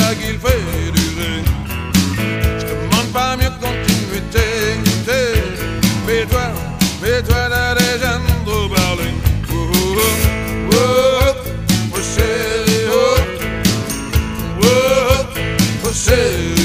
ça qu'il fait durer. Je te demande pas mieux continuer t'écouter. Fais-toi la légende au Berlin. Oh, oh, oh, oh, oh, chérie, oh, oh, oh, chérie.